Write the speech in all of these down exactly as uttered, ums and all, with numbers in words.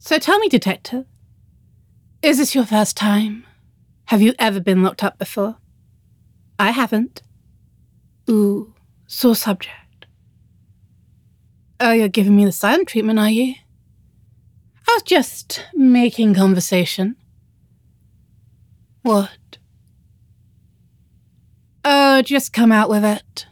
So tell me, detective, is this your first time? Have you ever been locked up before? I haven't. Ooh, sore subject. Oh, you're giving me the silent treatment, are you? I was just making conversation. What? Oh, just come out with it.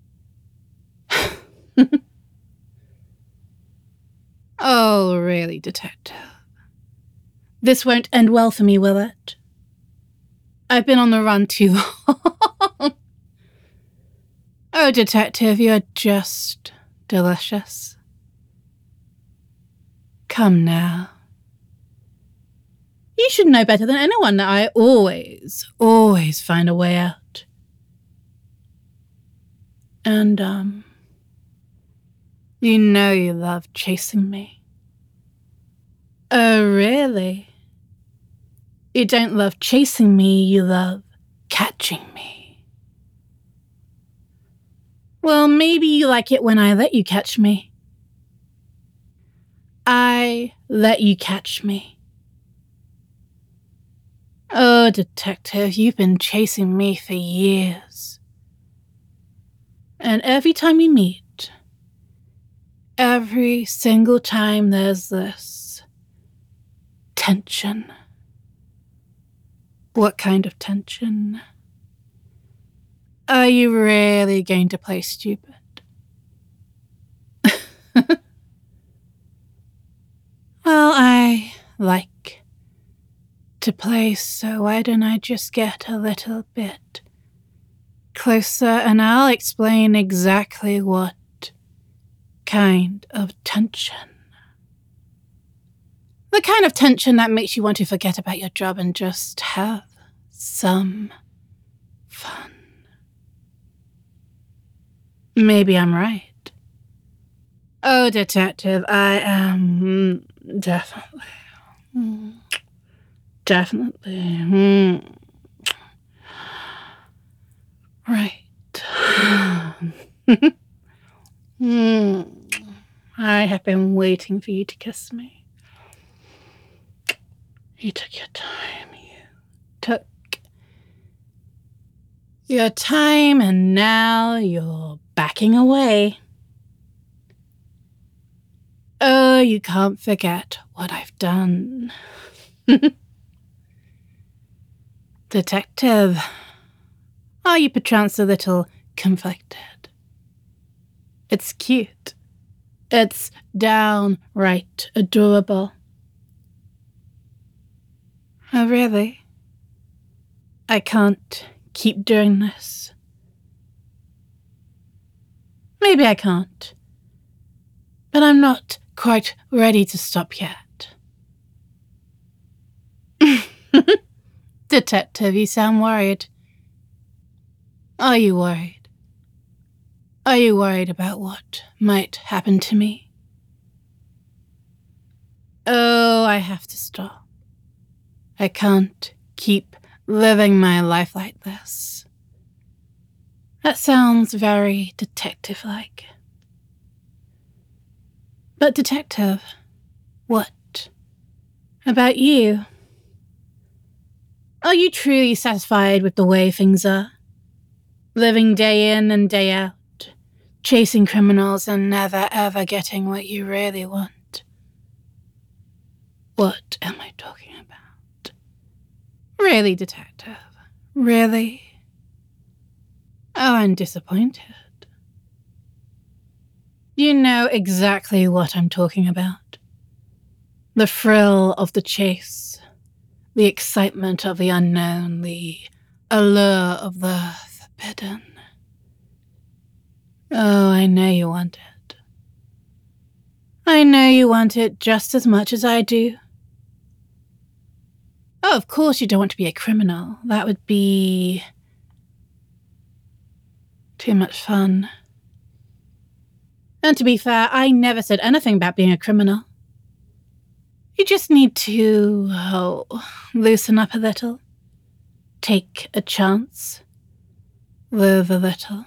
Oh, really, detective? This won't end well for me, will it? I've been on the run too long. Oh, detective, you're just delicious. Come now. You should know better than anyone that I always, always find a way out. And, um, you know you love chasing me. Oh, really? You don't love chasing me, you love catching me. Well, maybe you like it when I let you catch me. I let you catch me. Oh, detective, you've been chasing me for years. And every time we meet, every single time there's this tension. What kind of tension? Are you really going to play stupid? Well, I like to play, so why don't I just get a little bit closer and I'll explain exactly what kind of tension. The kind of tension that makes you want to forget about your job and just have some fun. Maybe I'm right. Oh, detective, I am definitely, definitely right. I have been waiting for you to kiss me. You took your time. You took your time, and now you're backing away. Oh, you can't forget what I've done. Detective, are you perchance a little conflicted? It's cute. It's downright adorable. Oh, really? I can't keep doing this. Maybe I can't. But I'm not quite ready to stop yet. Detective, you sound worried. Are you worried? Are you worried about what might happen to me? Oh, I have to stop. I can't keep living my life like this. That sounds very detective-like. But detective, what about you? Are you truly satisfied with the way things are? Living day in and day out, chasing criminals and never ever getting what you really want? What am I talking about? Really, detective? Really? Oh, I'm disappointed. You know exactly what I'm talking about. The thrill of the chase, the excitement of the unknown, the allure of the forbidden. Oh, I know you want it. I know you want it just as much as I do. Oh, of course you don't want to be a criminal. That would be too much fun. And to be fair, I never said anything about being a criminal. You just need to, oh, loosen up a little. Take a chance. Live a little.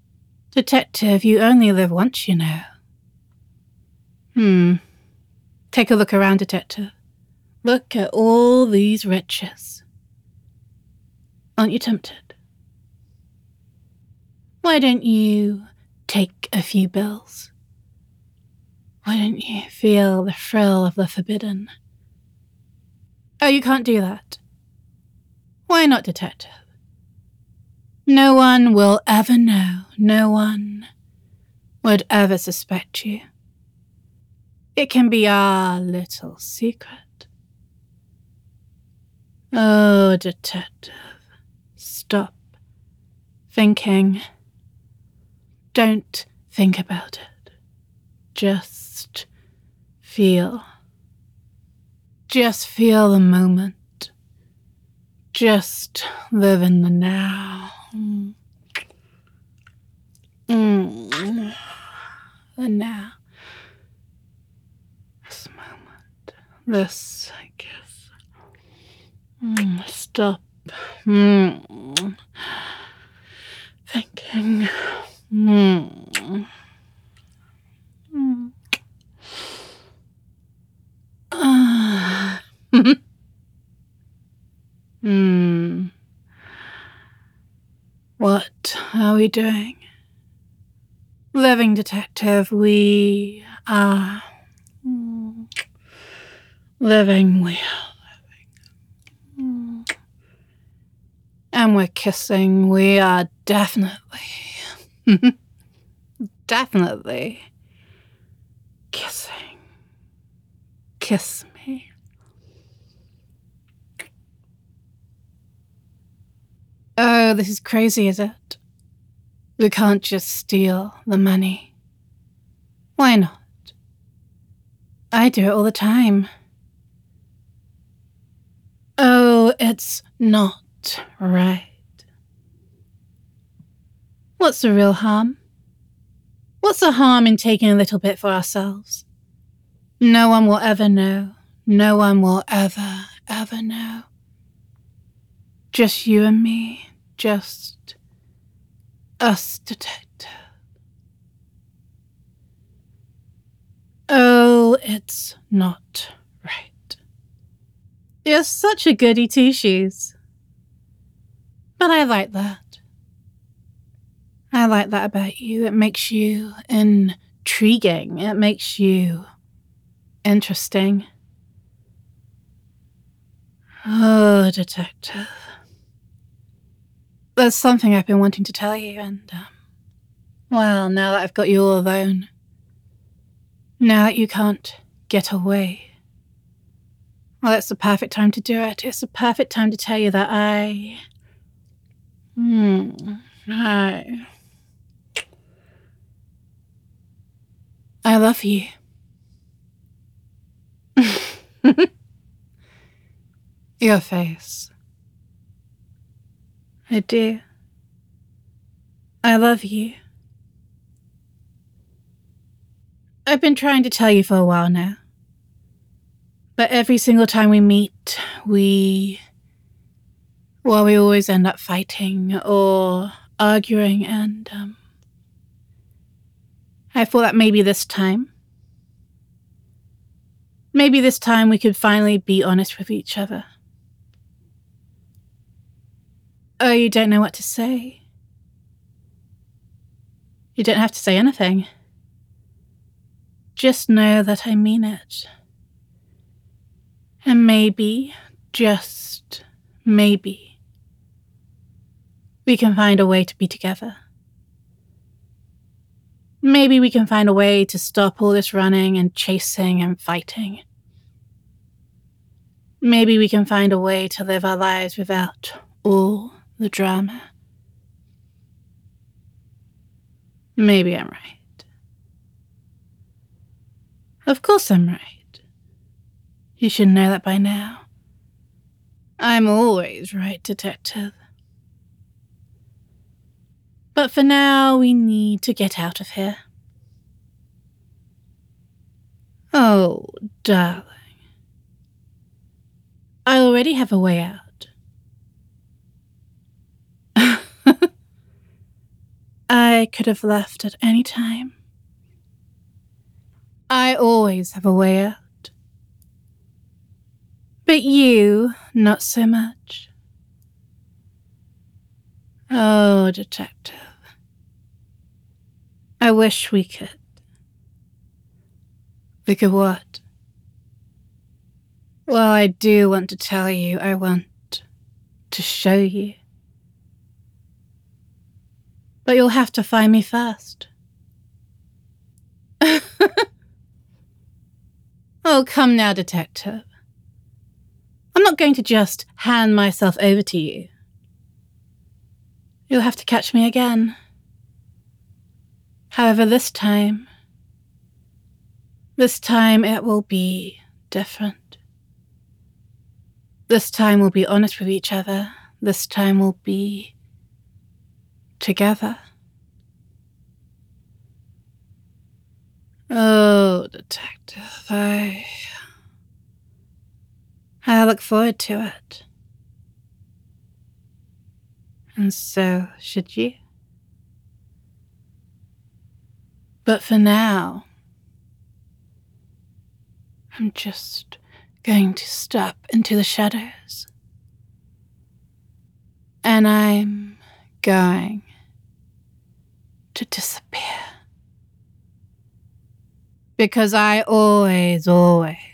Detective, you only live once, you know. Hmm. Take a look around, detective. Look at all these riches. Aren't you tempted? Why don't you take a few bills? Why don't you feel the thrill of the forbidden? Oh, you can't do that. Why not, detective? No one will ever know. No one would ever suspect you. It can be our little secret. Oh, detective, stop thinking. Don't think about it. Just feel. Just feel the moment. Just live in the now. Mm. Mm. The now. This moment. This, I guess. Mm. Stop. Mm. Thinking. Mm. Mm. Uh. Hmm. What are we doing? Living detective, we are mm, living, we are living. Mm. And we're kissing, we are definitely, definitely kissing. Kiss me. Oh, this is crazy, is it? We can't just steal the money. Why not? I do it all the time. Oh, it's not right. What's the real harm? What's the harm in taking a little bit for ourselves? No one will ever know. No one will ever, ever know. Just you and me. Just us, detective. Oh, it's not right. You're such a goody two-shoes. But I like that. I like that about you. It makes you intriguing. It makes you interesting. Oh, detective. There's something I've been wanting to tell you, and, um, well, now that I've got you all alone, now that you can't get away, well, it's the perfect time to do it. It's the perfect time to tell you that I... Hmm... I... I love you. Your face. I do. I love you. I've been trying to tell you for a while now. But every single time we meet, we... Well, we always end up fighting or arguing, and, um... I thought that maybe this time... Maybe this time we could finally be honest with each other. Oh, you don't know what to say? You don't have to say anything. Just know that I mean it. And maybe, just maybe, we can find a way to be together. Maybe we can find a way to stop all this running and chasing and fighting. Maybe we can find a way to live our lives without all the drama. Maybe I'm right. Of course I'm right. You should know that by now. I'm always right, detective. But for now, we need to get out of here. Oh, darling. I already have a way out. I could have left at any time. I always have a way out. But you, not so much. Oh, detective. I wish we could. We could what? Well, I do want to tell you. I want to show you. But you'll have to find me first. Oh, come now, detective. I'm not going to just hand myself over to you. You'll have to catch me again. However, this time, this time it will be different. This time we'll be honest with each other. This time we'll be together. Oh, detective, I... I look forward to it. And so should you. But for now, I'm just going to step into the shadows. And I'm going to disappear. Because I always, always